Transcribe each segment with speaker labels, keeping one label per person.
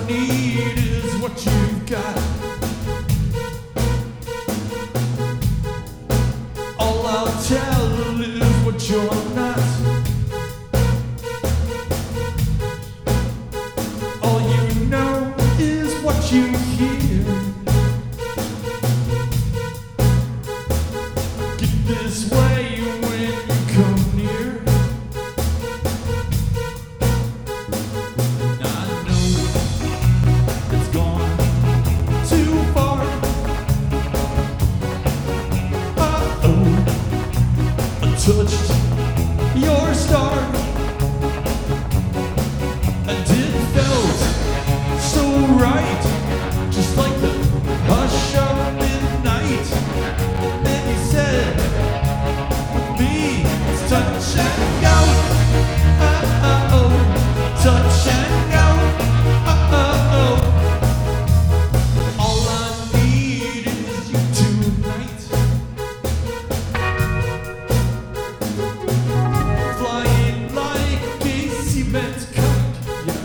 Speaker 1: need is what you've got. All I'll tell is what you're not. All you know is what you hear. Get this way when you come near. And I know it's gone too far. I touched your star, and it felt so right, just like the hush of midnight. Then you said, with me, it's touch and go. Touch and go. All I need is you tonight. Flying like a cement kite,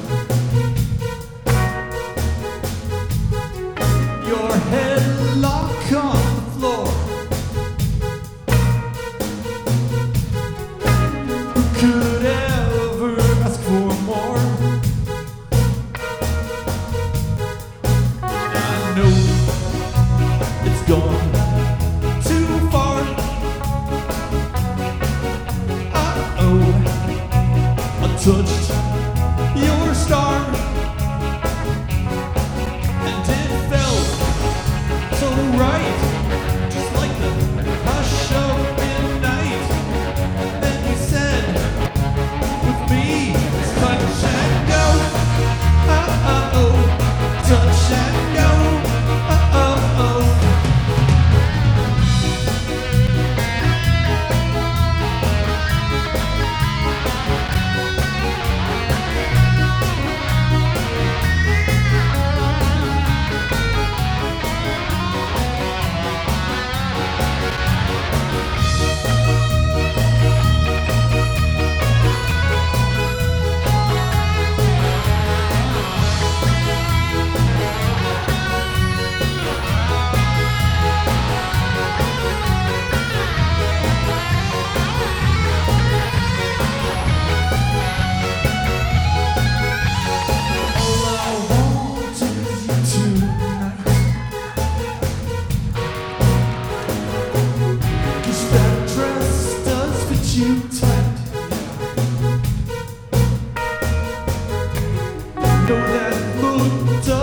Speaker 1: yeah. Your head lock on the floor. Who could ever ask for more? And I know it's gone too far. I touched your star, and it felt so right, just like the hush of midnight. Then you said, with me, it's touch and go. Touch and go. You tight. Know that look